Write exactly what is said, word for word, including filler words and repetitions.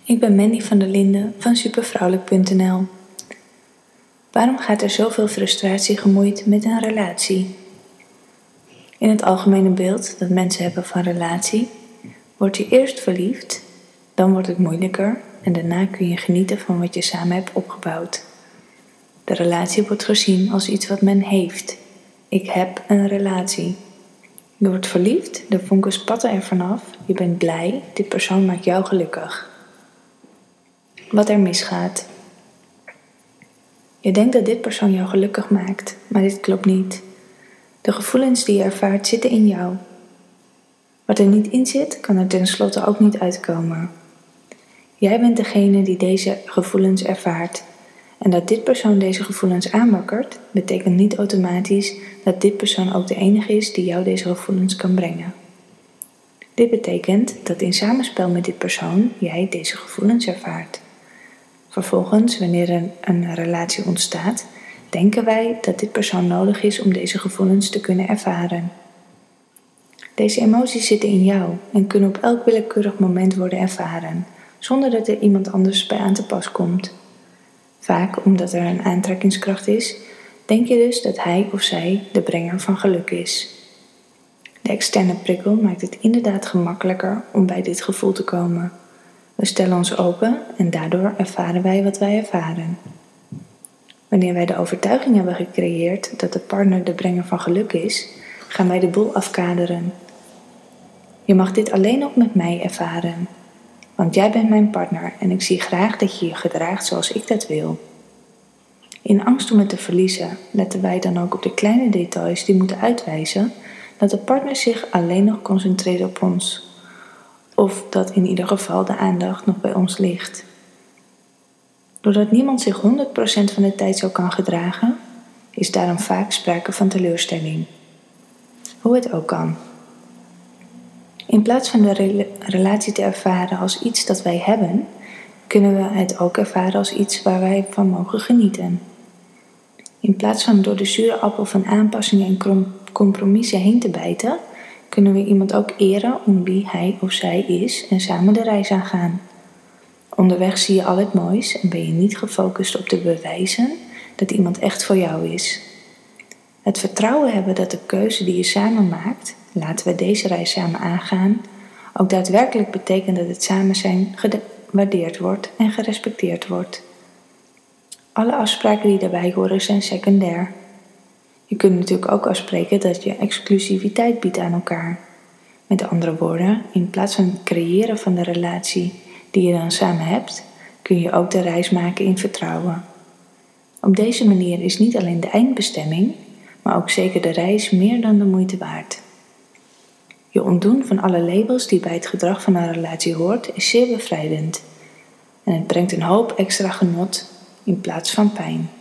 Ik ben Mandy van der Linden van supervrouwelijk punt n l. Waarom gaat er zoveel frustratie gemoeid met een relatie? In het algemene beeld dat mensen hebben van relatie, word je eerst verliefd, dan wordt het moeilijker en daarna kun je genieten van wat je samen hebt opgebouwd. De relatie wordt gezien als iets wat men heeft. Ik heb een relatie. Je wordt verliefd, de vonken spatten er vanaf, je bent blij, dit persoon maakt jou gelukkig. Wat er misgaat. Je denkt dat dit persoon jou gelukkig maakt, maar dit klopt niet. De gevoelens die je ervaart zitten in jou. Wat er niet in zit, kan er tenslotte ook niet uitkomen. Jij bent degene die deze gevoelens ervaart. En dat dit persoon deze gevoelens aanwakkert, betekent niet automatisch dat dit persoon ook de enige is die jou deze gevoelens kan brengen. Dit betekent dat in samenspel met dit persoon jij deze gevoelens ervaart. Vervolgens, wanneer er een relatie ontstaat, denken wij dat dit persoon nodig is om deze gevoelens te kunnen ervaren. Deze emoties zitten in jou en kunnen op elk willekeurig moment worden ervaren, zonder dat er iemand anders bij aan te pas komt. Vaak omdat er een aantrekkingskracht is, denk je dus dat hij of zij de brenger van geluk is. De externe prikkel maakt het inderdaad gemakkelijker om bij dit gevoel te komen. We stellen ons open en daardoor ervaren wij wat wij ervaren. Wanneer wij de overtuiging hebben gecreëerd dat de partner de brenger van geluk is, gaan wij de boel afkaderen. Je mag dit alleen nog met mij ervaren, want jij bent mijn partner en ik zie graag dat je je gedraagt zoals ik dat wil. In angst om het te verliezen, letten wij dan ook op de kleine details die moeten uitwijzen dat de partner zich alleen nog concentreert op ons. Of dat in ieder geval de aandacht nog bij ons ligt. Doordat niemand zich honderd procent van de tijd zo kan gedragen, is daarom vaak sprake van teleurstelling. Hoe het ook kan. In plaats van de re- relatie te ervaren als iets dat wij hebben, kunnen we het ook ervaren als iets waar wij van mogen genieten. In plaats van door de zure appel van aanpassingen en krom- compromissen heen te bijten, kunnen we iemand ook eren om wie hij of zij is en samen de reis aangaan. Onderweg zie je al het moois en ben je niet gefocust op te bewijzen dat iemand echt voor jou is. Het vertrouwen hebben dat de keuze die je samen maakt, laten we deze reis samen aangaan, ook daadwerkelijk betekent dat het samen zijn gewaardeerd wordt en gerespecteerd wordt. Alle afspraken die daarbij horen zijn secundair. Je kunt natuurlijk ook afspreken dat je exclusiviteit biedt aan elkaar. Met andere woorden, in plaats van het creëren van de relatie die je dan samen hebt, kun je ook de reis maken in vertrouwen. Op deze manier is niet alleen de eindbestemming, maar ook zeker de reis meer dan de moeite waard. Je ontdoen van alle labels die bij het gedrag van een relatie hoort is zeer bevrijdend. En het brengt een hoop extra genot in plaats van pijn.